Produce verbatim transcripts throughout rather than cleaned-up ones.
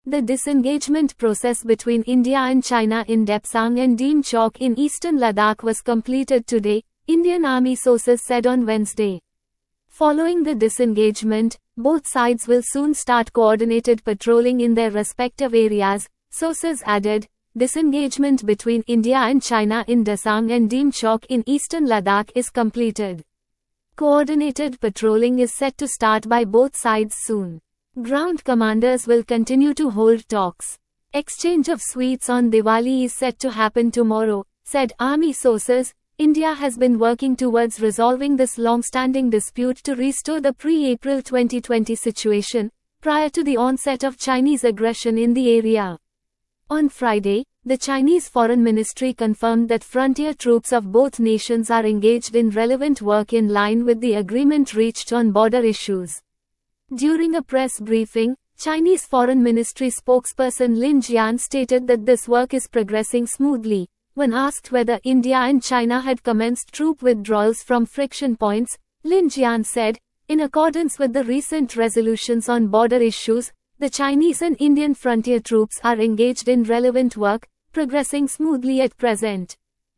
The disengagement process between India and China in Depsang and Deem Chowk in eastern Ladakh was completed today, Indian Army sources said on Wednesday. Following the disengagement, both sides will soon start coordinated patrolling in their respective areas, sources added. Disengagement between India and China in Depsang and Deem Chowk in eastern Ladakh is completed. Coordinated patrolling is set to start by both sides soon. Ground commanders will continue to hold talks. Exchange of sweets on Diwali is set to happen tomorrow, said Army sources. India has been working towards resolving this long-standing dispute to restore the pre-April twenty twenty situation, prior to the onset of Chinese aggression in the area. On Friday, the Chinese Foreign Ministry confirmed that frontier troops of both nations are engaged in relevant work in line with the agreement reached on border issues. During a press briefing, Chinese Foreign Ministry spokesperson Lin Jian stated that this work is progressing smoothly. When asked whether India and China had commenced troop withdrawals from friction points, Lin Jian said, in accordance with the recent resolutions on border issues, the Chinese and Indian frontier troops are engaged in relevant work, progressing smoothly at present.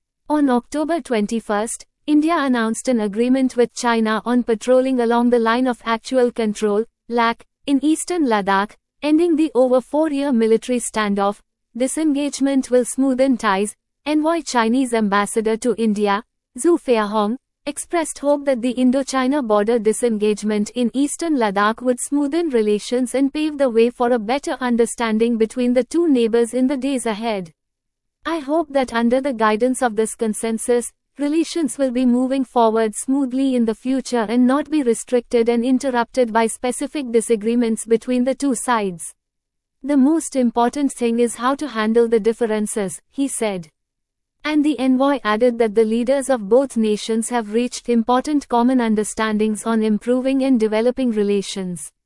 On October twenty-first, India announced an agreement with China on patrolling along the line of actual control, L A C, in eastern Ladakh, ending the over four-year military standoff. Disengagement will smoothen ties. Envoy Chinese ambassador to India, Zhu Feihong, expressed hope that the Indo-China border disengagement in eastern Ladakh would smoothen relations and pave the way for a better understanding between the two neighbors in the days ahead. I hope that under the guidance of this consensus, relations will be moving forward smoothly in the future and not be restricted and interrupted by specific disagreements between the two sides. The most important thing is how to handle the differences, he said. And the envoy added that the leaders of both nations have reached important common understandings on improving and developing relations.